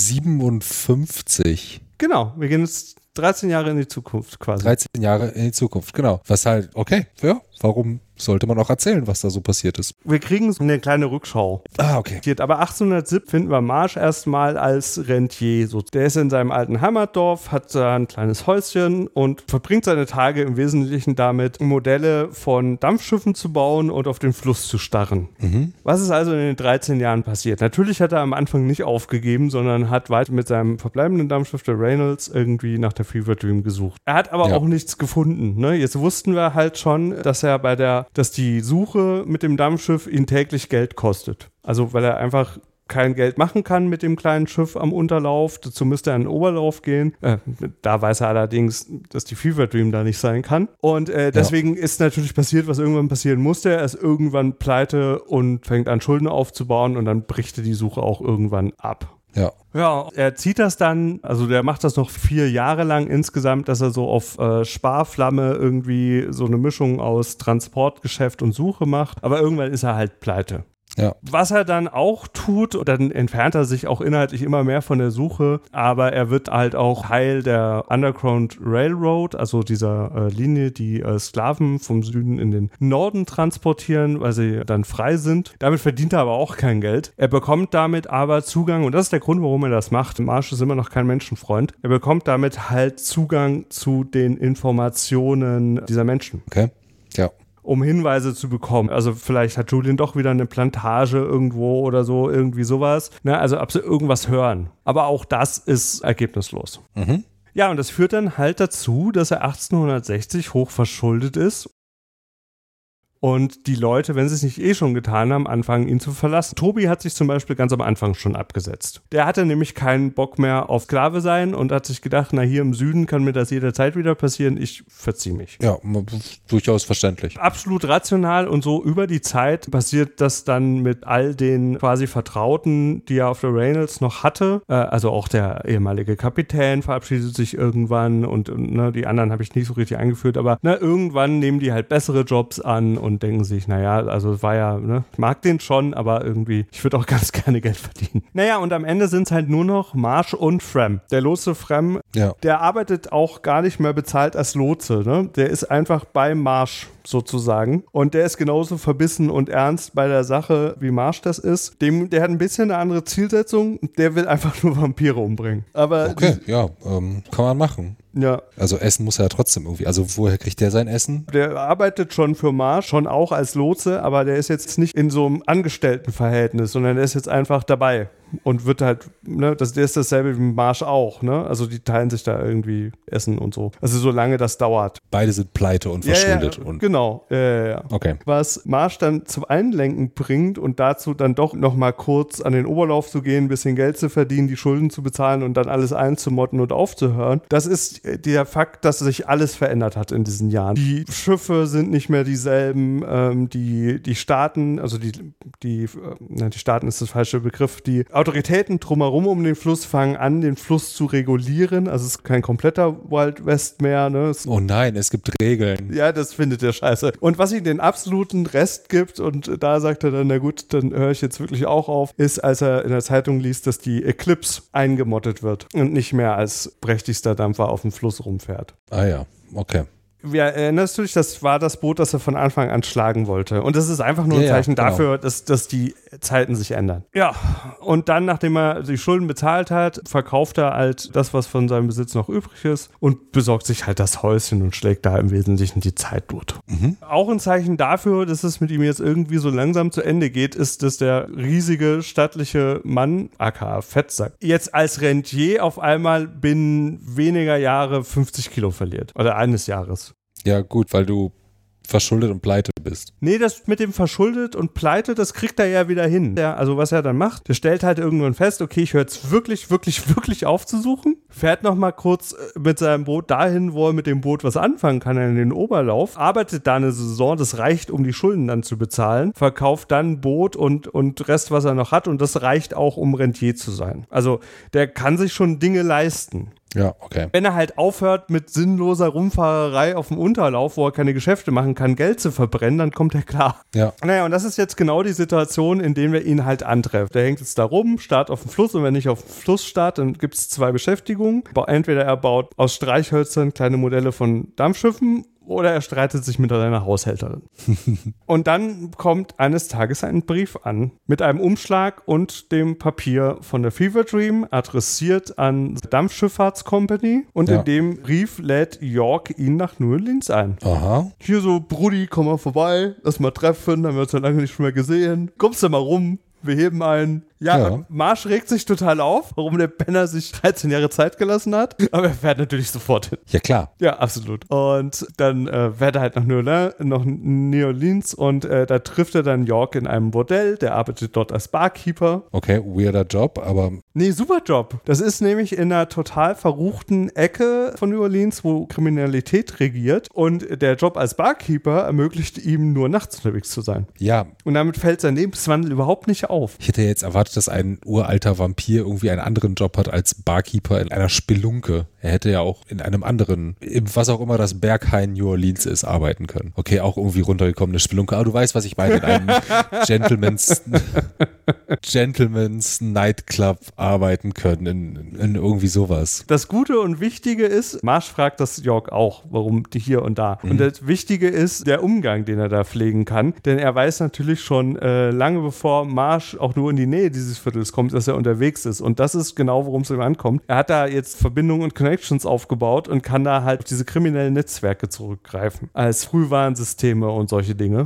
siebenundfünfzig. Genau, wir gehen jetzt dreizehn Jahre in die Zukunft quasi. dreizehn Jahre in die Zukunft, genau. Was halt, okay, ja, warum sollte man auch erzählen, was da so passiert ist? Wir kriegen so eine kleine Rückschau. Ah, okay. Aber achtzehnhundertsieben finden wir Marsh erstmal als Rentier. So, der ist in seinem alten Heimatdorf, hat da ein kleines Häuschen und verbringt seine Tage im Wesentlichen damit, Modelle von Dampfschiffen zu bauen und auf den Fluss zu starren. Mhm. Was ist also in den dreizehn Jahren passiert? Natürlich hat er am Anfang nicht aufgegeben, sondern hat weiter mit seinem verbleibenden Dampfschiff, der Reynolds, irgendwie nach der Fever Dream gesucht. Er hat aber ja. auch nichts gefunden. Ne? Jetzt wussten wir halt schon, dass er bei der, dass die Suche mit dem Dampfschiff ihn täglich Geld kostet. Also weil er einfach kein Geld machen kann mit dem kleinen Schiff am Unterlauf. Dazu müsste er in den Oberlauf gehen. Äh, da weiß er allerdings, dass die Fever Dream da nicht sein kann. Und äh, deswegen ja. ist natürlich passiert, was irgendwann passieren musste. Er ist irgendwann pleite und fängt an, Schulden aufzubauen und dann bricht die Suche auch irgendwann ab. Ja. Ja, er zieht das dann, also der macht das noch vier Jahre lang insgesamt, dass er so auf äh, Sparflamme irgendwie so eine Mischung aus Transportgeschäft und Suche macht. Aber irgendwann ist er halt pleite. Ja. Was er dann auch tut, dann entfernt er sich auch inhaltlich immer mehr von der Suche, aber er wird halt auch Teil der Underground Railroad, also dieser äh, Linie, die äh, Sklaven vom Süden in den Norden transportieren, weil sie dann frei sind. Damit verdient er aber auch kein Geld. Er bekommt damit aber Zugang, und das ist der Grund, warum er das macht. Marsh ist immer noch kein Menschenfreund. Er bekommt damit halt Zugang zu den Informationen dieser Menschen. Okay, ja. Um Hinweise zu bekommen. Also vielleicht hat Julian doch wieder eine Plantage irgendwo oder so, irgendwie sowas. Ne? Also ob sie irgendwas hören. Aber auch das ist ergebnislos. Mhm. Ja, und das führt dann halt dazu, dass er achtzehnhundertsechzig hoch verschuldet ist. Und die Leute, wenn sie es nicht eh schon getan haben, anfangen, ihn zu verlassen. Toby hat sich zum Beispiel ganz am Anfang schon abgesetzt. Der hatte nämlich keinen Bock mehr auf Sklave sein und hat sich gedacht, na hier im Süden kann mir das jederzeit wieder passieren, ich verziehe mich. Ja, durchaus verständlich. Absolut rational, und so über die Zeit passiert das dann mit all den quasi Vertrauten, die er auf der Reynolds noch hatte. Äh, also auch der ehemalige Kapitän verabschiedet sich irgendwann und, und ne, die anderen habe ich nicht so richtig eingeführt, aber ne, irgendwann nehmen die halt bessere Jobs an und Und denken sich, naja, also es war ja, ne, ich mag den schon, aber irgendwie, ich würde auch ganz gerne Geld verdienen. Naja, und am Ende sind es halt nur noch Marsh und Frem. Der Lotse Frem, ja. der arbeitet auch gar nicht mehr bezahlt als Lotse, ne? Der ist einfach bei Marsh sozusagen. Und der ist genauso verbissen und ernst bei der Sache, wie Marsh das ist. Dem, der hat ein bisschen eine andere Zielsetzung. Der will einfach nur Vampire umbringen. Aber okay, die, ja, ähm, kann man machen. Ja. Also essen muss er ja trotzdem irgendwie. Also woher kriegt der sein Essen? Der arbeitet schon für Marsh, schon auch als Lotse, aber der ist jetzt nicht in so einem Angestelltenverhältnis, sondern der ist jetzt einfach dabei und wird halt, ne, das, der ist dasselbe wie Marsh auch, ne? Also die teilen sich da irgendwie Essen und so. Also solange das dauert. Beide sind pleite und verschuldet. Ja, ja, und genau. Ja, ja, ja. Okay. Was Marsh dann zum Einlenken bringt und dazu dann doch nochmal kurz an den Oberlauf zu gehen, ein bisschen Geld zu verdienen, die Schulden zu bezahlen und dann alles einzumotten und aufzuhören. Das ist der Fakt, dass sich alles verändert hat in diesen Jahren. Die Schiffe sind nicht mehr dieselben, ähm, die, die Staaten, also die, die, äh, die Staaten ist das falsche Begriff, die Autoritäten drumherum um den Fluss fangen an, den Fluss zu regulieren. Also es ist kein kompletter Wild West mehr. Ne? Es, oh nein, es gibt Regeln. Ja, das findet er scheiße. Und was ihm den absoluten Rest gibt, und da sagt er dann, na gut, dann höre ich jetzt wirklich auch auf, ist, als er in der Zeitung liest, dass die Eclipse eingemottet wird und nicht mehr als prächtigster Dampfer auf dem Fluss rumfährt. Ah ja, okay. Ja, erinnerst du dich, das war das Boot, das er von Anfang an schlagen wollte. Und das ist einfach nur ein ja, Zeichen ja, genau. dafür, dass, dass die Zeiten sich ändern. Ja, und dann, nachdem er die Schulden bezahlt hat, verkauft er halt das, was von seinem Besitz noch übrig ist und besorgt sich halt das Häuschen und schlägt da im Wesentlichen die Zeit durch. Mhm. Auch ein Zeichen dafür, dass es mit ihm jetzt irgendwie so langsam zu Ende geht, ist, dass der riesige, stattliche Mann, aka Fettsack, jetzt als Rentier auf einmal binnen weniger Jahre fünfzig Kilo verliert. Oder eines Jahres. Ja, gut, weil du verschuldet und pleite bist. Nee, das mit dem verschuldet und pleite, das kriegt er ja wieder hin. Ja, also was er dann macht, der stellt halt irgendwann fest, okay, ich höre jetzt wirklich, wirklich, wirklich auf zu suchen, fährt nochmal kurz mit seinem Boot dahin, wo er mit dem Boot was anfangen kann, in den Oberlauf, arbeitet da eine Saison, das reicht, um die Schulden dann zu bezahlen, verkauft dann Boot und, und Rest, was er noch hat, und das reicht auch, um Rentier zu sein. Also der kann sich schon Dinge leisten. Ja, okay. Wenn er halt aufhört mit sinnloser Rumfahrerei auf dem Unterlauf, wo er keine Geschäfte machen kann, Geld zu verbrennen, dann kommt er klar. Ja. Naja, und das ist jetzt genau die Situation, in der wir ihn halt antreffen. Der hängt jetzt da rum, starrt auf dem Fluss, und wenn nicht auf dem Fluss starrt, dann gibt es zwei Beschäftigungen. Entweder er baut aus Streichhölzern kleine Modelle von Dampfschiffen, oder er streitet sich mit seiner Haushälterin. Und dann kommt eines Tages ein Brief an mit einem Umschlag und dem Papier von der Fever Dream, adressiert an die Dampfschifffahrtscompany. Und ja. in dem Brief lädt York ihn nach New Orleans ein. Aha. Hier so, Brudi, komm mal vorbei, lass mal treffen, haben wir uns ja lange nicht mehr gesehen. Kommst du mal rum? Wir heben ein. Ja, ja. Marsh regt sich total auf, warum der Penner sich dreizehn Jahre Zeit gelassen hat. Aber er fährt natürlich sofort hin. Ja, klar. Ja, absolut. Und dann äh, fährt er halt nach New Orleans, nach New Orleans und äh, da trifft er dann York in einem Bordell. Der arbeitet dort als Barkeeper. Okay, weirder Job, aber... Nee, super Job. Das ist nämlich in einer total verruchten Ecke von New Orleans, wo Kriminalität regiert. Und der Job als Barkeeper ermöglicht ihm nur nachts unterwegs zu sein. Ja. Und damit fällt sein Lebenswandel überhaupt nicht auf. Ich hätte jetzt erwartet, dass ein uralter Vampir irgendwie einen anderen Job hat als Barkeeper in einer Spelunke. Er hätte ja auch in einem anderen, was auch immer das Berghain New Orleans ist, arbeiten können. Okay, auch irgendwie runtergekommene Spelunke. Aber du weißt, was ich meine, in einem Gentleman's, Gentleman's Nightclub arbeiten können, in, in irgendwie sowas. Das Gute und Wichtige ist, Marsh fragt das York auch, warum die hier und da. Mhm. Und das Wichtige ist der Umgang, den er da pflegen kann. Denn er weiß natürlich schon äh, lange bevor Marsh auch nur in die Nähe dieses Viertels kommt, dass er unterwegs ist. Und das ist genau, worum es ihm ankommt. Er hat da jetzt Verbindungen und Connections aufgebaut und kann da halt auf diese kriminellen Netzwerke zurückgreifen. Als Frühwarnsysteme und solche Dinge.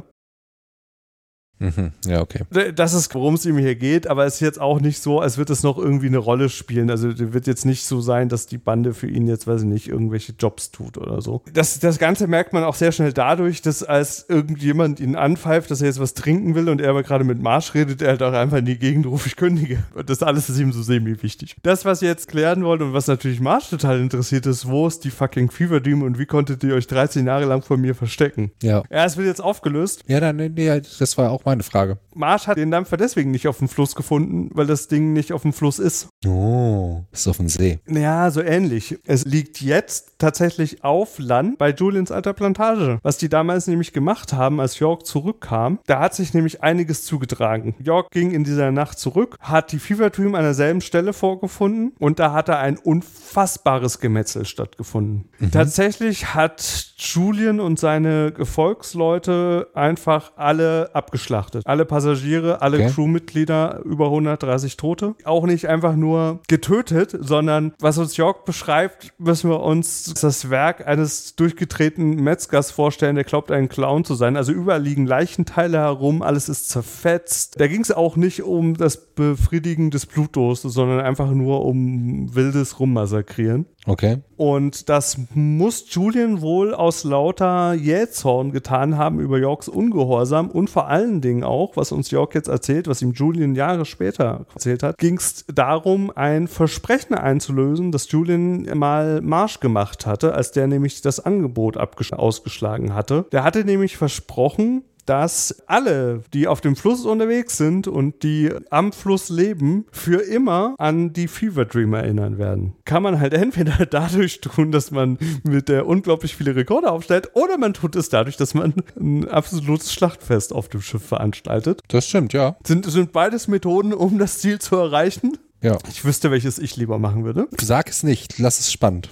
Mhm. Ja, okay. Das ist, worum es ihm hier geht, aber es ist jetzt auch nicht so, als würde es noch irgendwie eine Rolle spielen. Also wird jetzt nicht so sein, dass die Bande für ihn jetzt, weiß ich nicht, irgendwelche Jobs tut oder so. Das, das Ganze merkt man auch sehr schnell dadurch, dass als irgendjemand ihn anpfeift, dass er jetzt was trinken will und er aber gerade mit Marsh redet, er halt auch einfach in die Gegend ruft, ich kündige. Und das alles ist ihm so semi-wichtig. Das, was wir jetzt klären wollen und was natürlich Marsh total interessiert ist, wo ist die fucking Fever Dream und wie konntet ihr euch dreizehn Jahre lang vor mir verstecken? Ja. Ja, es wird jetzt aufgelöst. Ja, dann, nee, das war auch meine Frage. Marsh hat den Dampfer deswegen nicht auf dem Fluss gefunden, weil das Ding nicht auf dem Fluss ist. Oh, ist auf dem See. Ja, so ähnlich. Es liegt jetzt tatsächlich auf Land bei Julians alter Plantage. Was die damals nämlich gemacht haben, als York zurückkam, da hat sich nämlich einiges zugetragen. York ging in dieser Nacht zurück, hat die Fever Dream an derselben Stelle vorgefunden und da hat da ein unfassbares Gemetzel stattgefunden. Mhm. Tatsächlich hat Julian und seine Gefolgsleute einfach alle abgeschlachtet. Alle Passagiere, alle okay. Crewmitglieder, über hundertdreißig Tote. Auch nicht einfach nur getötet, sondern was uns York beschreibt, müssen wir uns das Werk eines durchgedrehten Metzgers vorstellen, der glaubt, ein Clown zu sein. Also überall liegen Leichenteile herum, alles ist zerfetzt. Da ging es auch nicht um das Befriedigen des Blutdurstes, sondern einfach nur um wildes Rummassakrieren. Okay. Und das muss Julian wohl aus lauter Jähzorn getan haben über Yorks Ungehorsam und vor allen Dingen auch, was uns York jetzt erzählt, was ihm Julian Jahre später erzählt hat, ging es darum, ein Versprechen einzulösen, das Julian mal Marsh gemacht hatte, als der nämlich das Angebot abgesch- ausgeschlagen hatte. Der hatte nämlich versprochen, dass alle, die auf dem Fluss unterwegs sind und die am Fluss leben, für immer an die Fever Dream erinnern werden. Kann man halt entweder dadurch tun, dass man mit der unglaublich viele Rekorde aufstellt, oder man tut es dadurch, dass man ein absolutes Schlachtfest auf dem Schiff veranstaltet. Das stimmt, ja. Sind, sind beides Methoden, um das Ziel zu erreichen? Ja. Ich wüsste, welches ich lieber machen würde. Sag es nicht, lass es spannend.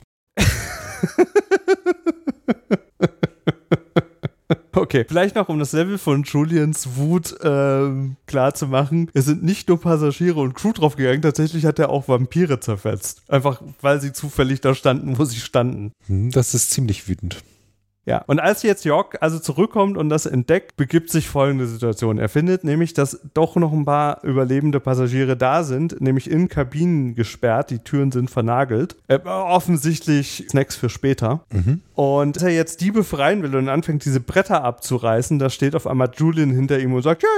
Okay, vielleicht noch, um das Level von Julians Wut ähm, klar zu machen. Es sind nicht nur Passagiere und Crew draufgegangen, tatsächlich hat er auch Vampire zerfetzt. Einfach, weil sie zufällig da standen, wo sie standen. Das ist ziemlich wütend. Ja, und als jetzt York also zurückkommt und das entdeckt, begibt sich folgende Situation. Er findet nämlich, dass doch noch ein paar überlebende Passagiere da sind, nämlich in Kabinen gesperrt, die Türen sind vernagelt. Äh, offensichtlich Snacks für später. Mhm. Und dass er jetzt die befreien will und anfängt, diese Bretter abzureißen, da steht auf einmal Julian hinter ihm und sagt, ja, ja,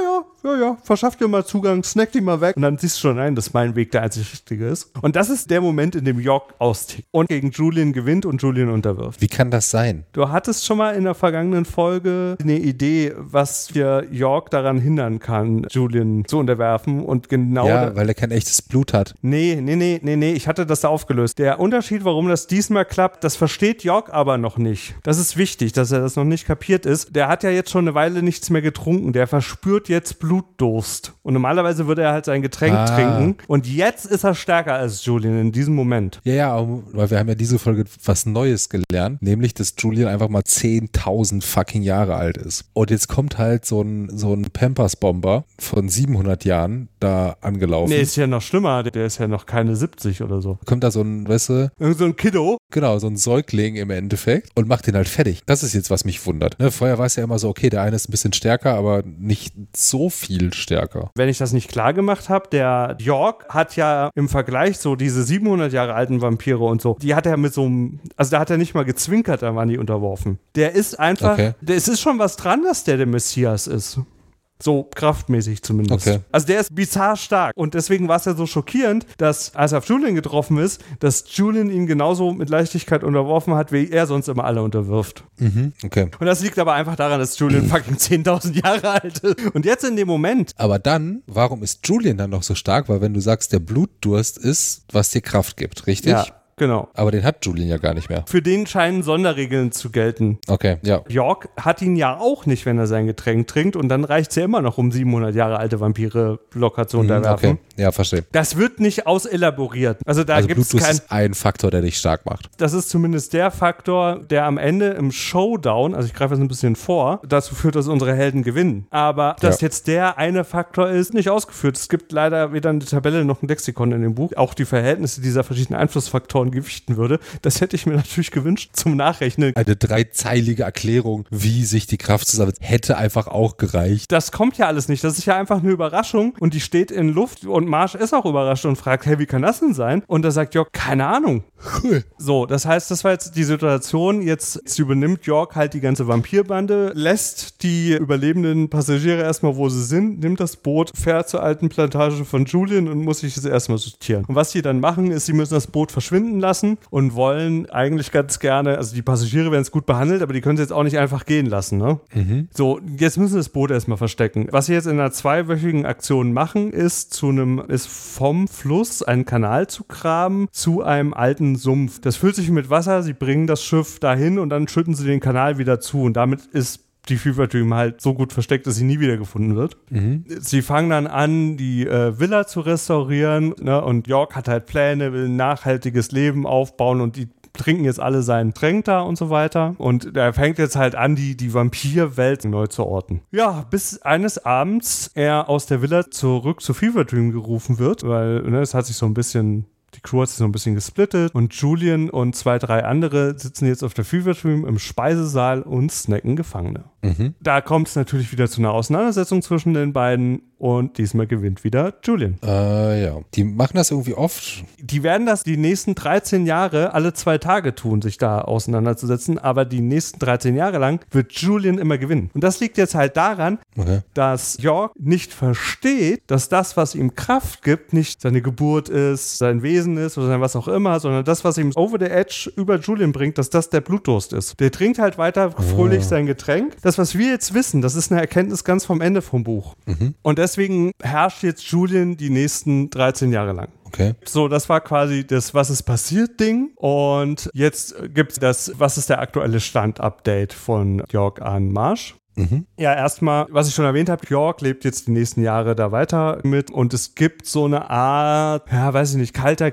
ja, ja, verschaff dir mal Zugang, snack die mal weg. Und dann siehst du schon ein, dass mein Weg der einzig richtige ist. Und das ist der Moment, in dem York austickt und gegen Julian gewinnt und Julian unterwirft. Wie kann das sein? Du hattest schon mal in der vergangenen Folge eine Idee, was dir York daran hindern kann, Julian zu unterwerfen. Und genau. Ja, weil er kein echtes Blut hat. Nee, nee, nee, nee, nee, ich hatte das da aufgelöst. Der Unterschied, warum das diesmal klappt, das versteht York aber noch nicht. Das ist wichtig, dass er das noch nicht kapiert ist. Der hat ja jetzt schon eine Weile nichts mehr getrunken. Der verspürt jetzt Blutdurst. Und normalerweise würde er halt sein Getränk ah. trinken. Und jetzt ist er stärker als Julian in diesem Moment. Ja, ja, weil wir haben ja diese Folge was Neues gelernt. Nämlich, dass Julian einfach mal zehntausend fucking Jahre alt ist. Und jetzt kommt halt so ein, so ein Pampers-Bomber von siebenhundert Jahren da angelaufen. Nee, ist ja noch schlimmer. Der ist ja noch keine siebzig oder so. Kommt da so ein, weißt du? Irgend so ein Kiddo. Genau, so ein Säugling im Endeffekt und macht den halt fertig. Das ist jetzt, was mich wundert. Ne, vorher war es ja immer so, okay, der eine ist ein bisschen stärker, aber nicht so viel stärker. Wenn ich das nicht klar gemacht habe, der York hat ja im Vergleich so diese siebenhundert Jahre alten Vampire und so, die hat er mit so einem, also da hat er nicht mal gezwinkert, da waren die unterworfen. Der ist einfach, okay. der, es ist schon was dran, dass der der Messias ist. So kraftmäßig zumindest. Okay. Also der ist bizarr stark. Und deswegen war es ja so schockierend, dass, als er auf Julian getroffen ist, dass Julian ihn genauso mit Leichtigkeit unterworfen hat, wie er sonst immer alle unterwirft. Mhm, okay. Und das liegt aber einfach daran, dass Julian fucking zehntausend Jahre alt ist. Und jetzt in dem Moment. Aber dann, warum ist Julian dann noch so stark? Weil wenn du sagst, der Blutdurst ist, was dir Kraft gibt, richtig? Ja. Genau. Aber den hat Julian ja gar nicht mehr. Für den scheinen Sonderregeln zu gelten. Okay, ja. York hat ihn ja auch nicht, wenn er sein Getränk trinkt. Und dann reicht es ja immer noch, um siebenhundert Jahre alte Vampire locker zu unterwerfen. Okay, ja, verstehe. Das wird nicht auselaboriert. Also da also gibt es kein... Blutdurst ist ein Faktor, der dich stark macht. Das ist zumindest der Faktor, der am Ende im Showdown, also ich greife jetzt ein bisschen vor, dazu führt, dass unsere Helden gewinnen. Aber dass ja. jetzt der eine Faktor ist, nicht ausgeführt. Es gibt leider weder eine Tabelle noch ein Lexikon in dem Buch. Auch die Verhältnisse dieser verschiedenen Einflussfaktoren gewichten würde. Das hätte ich mir natürlich gewünscht zum Nachrechnen. Eine dreizeilige Erklärung, wie sich die Kraft zusammensetzt, hätte einfach auch gereicht. Das kommt ja alles nicht. Das ist ja einfach eine Überraschung und die steht in Luft und Marsh ist auch überrascht und fragt, hey, wie kann das denn sein? Und da sagt York, keine Ahnung. Cool. So, das heißt, das war jetzt die Situation. Jetzt, jetzt übernimmt York halt die ganze Vampirbande, lässt die überlebenden Passagiere erstmal, wo sie sind, nimmt das Boot, fährt zur alten Plantage von Julian und muss sich das erstmal sortieren. Und was sie dann machen, ist, sie müssen das Boot verschwinden lassen und wollen eigentlich ganz gerne, also die Passagiere werden es gut behandelt, aber die können es jetzt auch nicht einfach gehen lassen, ne? Mhm. So, jetzt müssen sie das Boot erstmal verstecken. Was sie jetzt in einer zweiwöchigen Aktion machen, ist zu einem, ist vom Fluss einen Kanal zu graben zu einem alten Sumpf. Das füllt sich mit Wasser, sie bringen das Schiff dahin und dann schütten sie den Kanal wieder zu und damit ist die Fever Dream halt so gut versteckt, dass sie nie wieder gefunden wird. Mhm. Sie fangen dann an, die äh, Villa zu restaurieren, ne? Und York hat halt Pläne, will ein nachhaltiges Leben aufbauen und die trinken jetzt alle seinen Tränk da und so weiter. Und er fängt jetzt halt an, die, die Vampirwelt neu zu orten. Ja, bis eines Abends er aus der Villa zurück zu Fever Dream gerufen wird, weil ne, es hat sich so ein bisschen... Die Crew hat sich so ein bisschen gesplittet und Julian und zwei, drei andere sitzen jetzt auf der Fever Dream im Speisesaal und snacken Gefangene. Mhm. Da kommt es natürlich wieder zu einer Auseinandersetzung zwischen den beiden und diesmal gewinnt wieder Julian. Äh, ja. Die machen das irgendwie oft. Die werden das die nächsten dreizehn Jahre alle zwei Tage tun, sich da auseinanderzusetzen, aber die nächsten dreizehn Jahre lang wird Julian immer gewinnen. Und das liegt jetzt halt daran, okay. dass York nicht versteht, dass das, was ihm Kraft gibt, nicht seine Geburt ist, sein Wesen ist oder sein was auch immer, sondern das, was ihm over the edge über Julian bringt, dass das der Blutdurst ist. Der trinkt halt weiter fröhlich oh. sein Getränk. Das, was wir jetzt wissen, das ist eine Erkenntnis ganz vom Ende vom Buch. Mhm. Und deswegen herrscht jetzt Julian die nächsten dreizehn Jahre lang. Okay. So, das war quasi das Was ist passiert Ding. Und jetzt gibt es das Was ist der aktuelle Stand-Update von York an Marsh. Mhm. Ja, erstmal, was ich schon erwähnt habe, York lebt jetzt die nächsten Jahre da weiter mit und es gibt so eine Art, ja, weiß ich nicht, kalter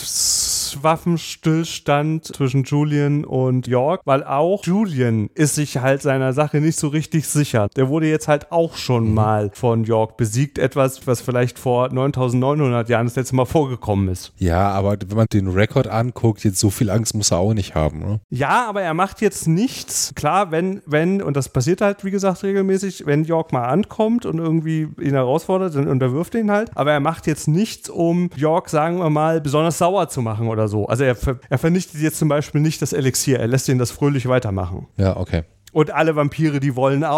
Kriegswaffenstillstand zwischen Julian und York, weil auch Julian ist sich halt seiner Sache nicht so richtig sicher. Der wurde jetzt halt auch schon mhm. mal von York besiegt, etwas, was vielleicht vor neuntausendneunhundert Jahren das letzte Mal vorgekommen ist. Ja, aber wenn man den Rekord anguckt, jetzt so viel Angst muss er auch nicht haben, ne? Ja, aber er macht jetzt nichts. Klar, wenn, wenn, und das passiert halt, wie gesagt, regelmäßig, wenn York mal ankommt und irgendwie ihn herausfordert, dann unterwirft er ihn halt. Aber er macht jetzt nichts, um York, sagen wir mal, besonders sauer zu machen oder so. Also er, ver- er vernichtet jetzt zum Beispiel nicht das Elixier, er lässt ihn das fröhlich weitermachen. Ja, okay. Und alle Vampire, die wollen auch.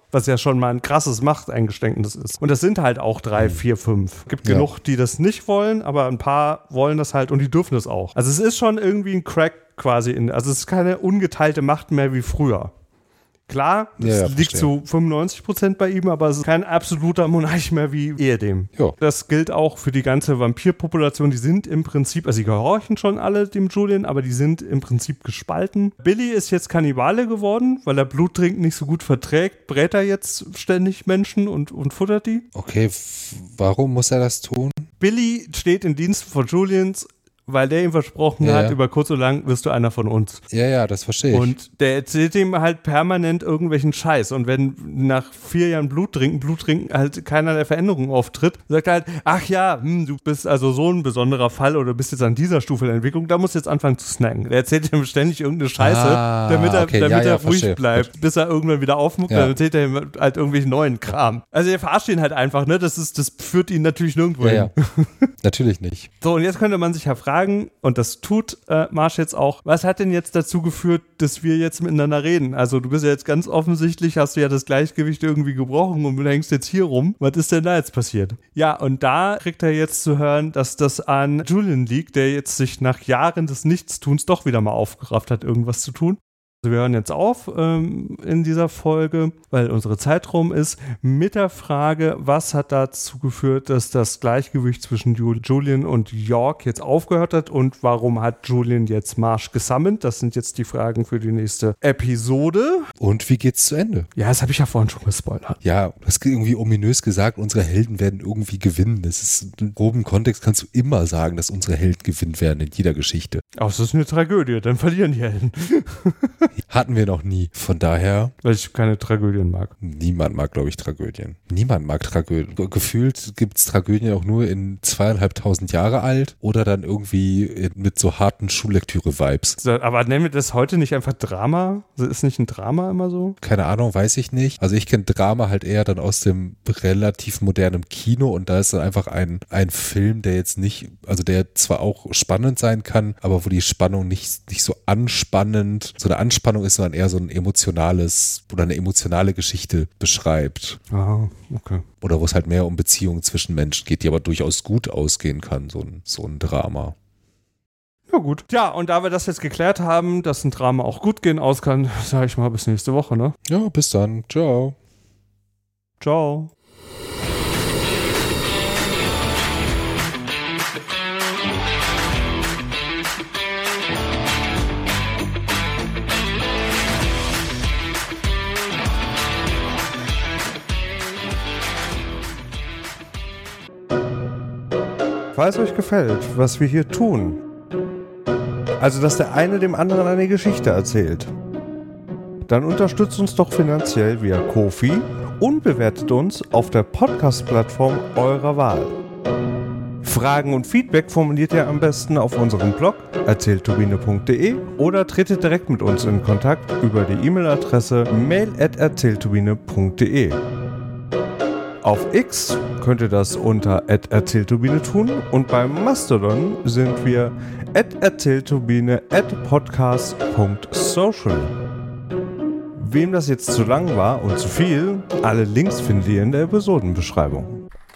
Was ja schon mal ein krasses Machteingeständnis ist. Und das sind halt auch drei, vier, fünf. Gibt ja genug, die das nicht wollen, aber ein paar wollen das halt und die dürfen das auch. Also es ist schon irgendwie ein Crack quasi. In, also es ist keine ungeteilte Macht mehr wie früher. Klar, es ja, ja, liegt zu fünfundneunzig Prozent bei ihm, aber es ist kein absoluter Monarch mehr wie ehedem. Jo. Das gilt auch für die ganze Vampirpopulation. Die sind im Prinzip, also sie gehorchen schon alle dem Julian, aber die sind im Prinzip gespalten. Billy ist jetzt Kannibale geworden, weil er Bluttrinken nicht so gut verträgt. Brät er jetzt ständig Menschen und, und futtert die. Okay, f- warum muss er das tun? Billy steht in Dienst von Julians, weil der ihm versprochen ja, hat, ja. über kurz oder lang wirst du einer von uns. Ja, ja, das verstehe ich. Und der erzählt ihm halt permanent irgendwelchen Scheiß. Und wenn nach vier Jahren Blut trinken, Blut trinken halt keinerlei Veränderung auftritt, sagt er halt, ach ja, hm, du bist also so ein besonderer Fall oder bist jetzt an dieser Stufe der Entwicklung, da musst du jetzt anfangen zu snacken. Der erzählt ihm ständig irgendeine Scheiße, ah, damit er, okay. damit ja, ja, er ruhig verstehe. bleibt, bis er irgendwann wieder aufmuckt, ja. dann erzählt er ihm halt irgendwelchen neuen Kram. Also er verarscht ihn halt einfach, ne? Das ist, das führt ihn natürlich nirgendwo ja, hin. Ja. Natürlich nicht. So, und jetzt könnte man sich ja fragen, und das tut äh, Marsch jetzt auch. Was hat denn jetzt dazu geführt, dass wir jetzt miteinander reden? Also du bist ja jetzt ganz offensichtlich, hast du ja das Gleichgewicht irgendwie gebrochen und du hängst jetzt hier rum. Was ist denn da jetzt passiert? Ja, und da kriegt er jetzt zu hören, dass das an Julian liegt, der jetzt sich nach Jahren des Nichtstuns doch wieder mal aufgerafft hat, irgendwas zu tun. Also wir hören jetzt auf ähm, in dieser Folge, weil unsere Zeit rum ist, mit der Frage, was hat dazu geführt, dass das Gleichgewicht zwischen Julian und York jetzt aufgehört hat und warum hat Julian jetzt Marsh gesammelt? Das sind jetzt die Fragen für die nächste Episode. Und wie geht's zu Ende? Ja, das habe ich ja vorhin schon gespoilert. Ja, das ist irgendwie ominös gesagt, unsere Helden werden irgendwie gewinnen. Das ist im groben Kontext kannst du immer sagen, dass unsere Helden gewinnen werden in jeder Geschichte. Aber es ist eine Tragödie, dann verlieren die Helden. Hatten wir noch nie. Von daher. Weil ich keine Tragödien mag. Niemand mag, glaube ich, Tragödien. Niemand mag Tragödien. Gefühlt gibt es Tragödien auch nur in zweieinhalbtausend Jahre alt oder dann irgendwie mit so harten Schullektüre-Vibes. Aber nennen wir das heute nicht einfach Drama? Ist nicht ein Drama immer so? Keine Ahnung, weiß ich nicht. Also ich kenne Drama halt eher dann aus dem relativ modernen Kino und da ist dann einfach ein, ein Film, der jetzt nicht, also der zwar auch spannend sein kann, aber wo die Spannung nicht, nicht so anspannend, so eine Anspannung Spannung ist, sondern eher so ein emotionales oder eine emotionale Geschichte beschreibt. Ah, okay. Oder wo es halt mehr um Beziehungen zwischen Menschen geht, die aber durchaus gut ausgehen kann, so ein, so ein Drama. Ja gut. Ja, und da wir das jetzt geklärt haben, dass ein Drama auch gut gehen aus kann, sage ich mal bis nächste Woche, ne? Ja, bis dann. Ciao. Ciao. Falls euch gefällt, was wir hier tun, also dass der eine dem anderen eine Geschichte erzählt, dann unterstützt uns doch finanziell via Ko-fi und bewertet uns auf der Podcast-Plattform eurer Wahl. Fragen und Feedback formuliert ihr am besten auf unserem Blog erzählturbine punkt de oder tretet direkt mit uns in Kontakt über die E-Mail-Adresse mail at erzählturbine punkt de. Auf X könnt ihr das unter at erzählturbine tun und beim Mastodon sind wir at erzählturbine at podcast punkt social. Wem das jetzt zu lang war und zu viel, alle Links findet ihr in der Episodenbeschreibung.